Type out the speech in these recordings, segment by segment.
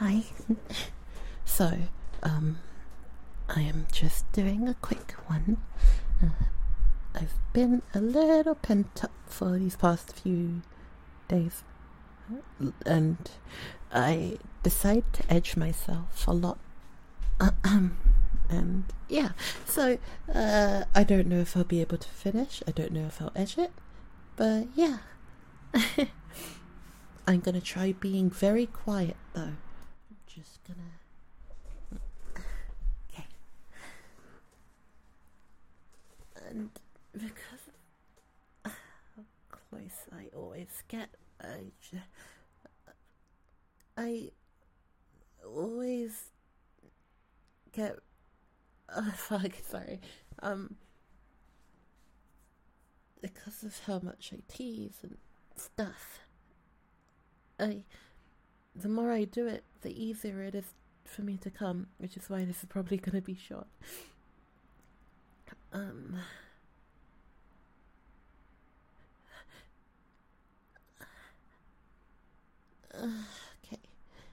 Hi. So, I am just doing a quick one. I've been a little pent up for these past few days, and I decided to edge myself a lot. And yeah, so I don't know if I'll be able to finish. I don't know if I'll edge it, but yeah. I'm gonna try being very quiet though. I'm just gonna. Okay. And because of how close I always get, I always get. Sorry. Because of how much I tease and stuff, the more I do it, the easier it is for me to come, which is why this is probably going to be short. Okay.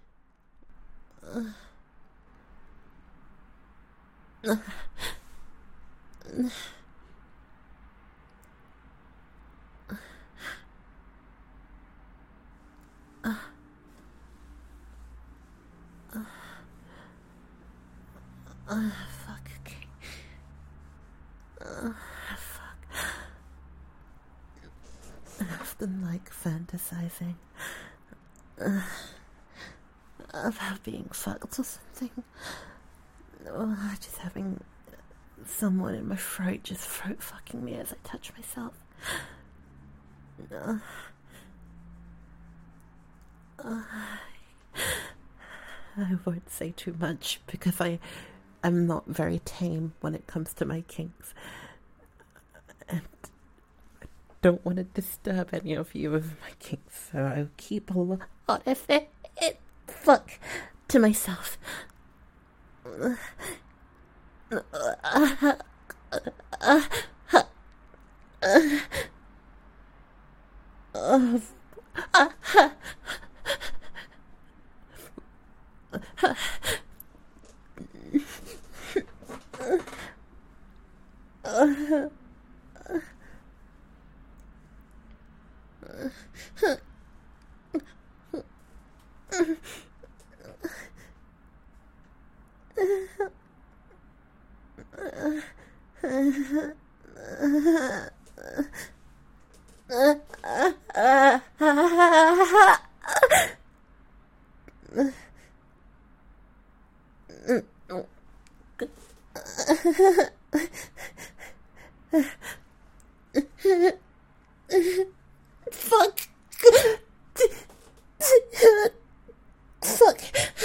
Fuck, okay. Fuck. I often like fantasizing about being fucked or something. Or just having someone in my throat just throat fucking me as I touch myself. I won't say too much because I'm not very tame when it comes to my kinks. And I don't want to disturb any of you with my kinks, so I'll keep a lot of it fuck to myself. Fuck. Fuck.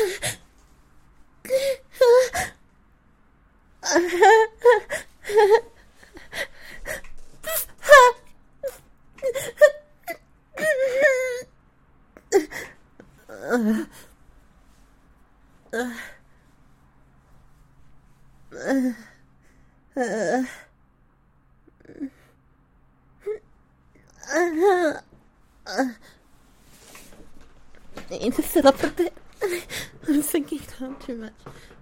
I need to sit up a bit. I'm thinking down too much.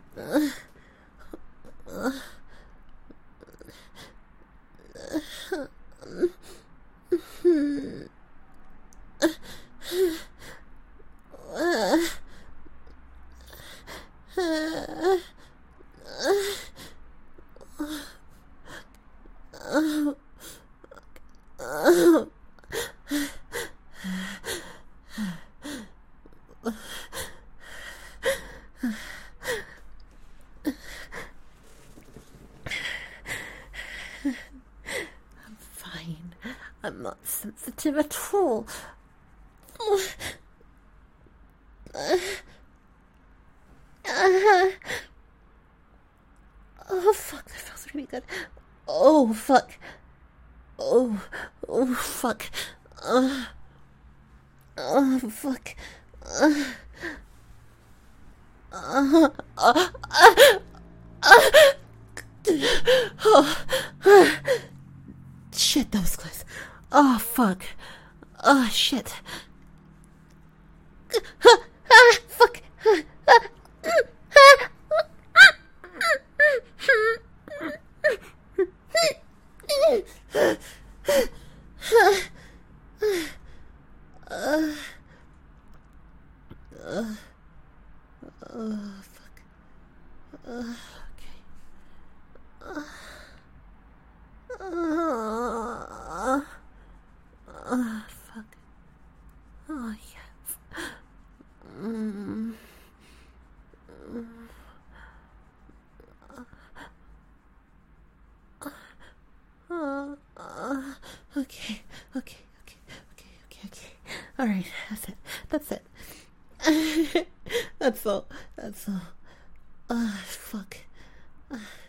I'm fine. I'm not sensitive at all. Oh fuck, that feels really good. Oh fuck. Oh fuck. Oh fuck. Shit, that was close. Oh fuck. Oh shit. Fuck. Okay, okay, okay, okay, okay, okay. All right, that's it. That's all. Fuck.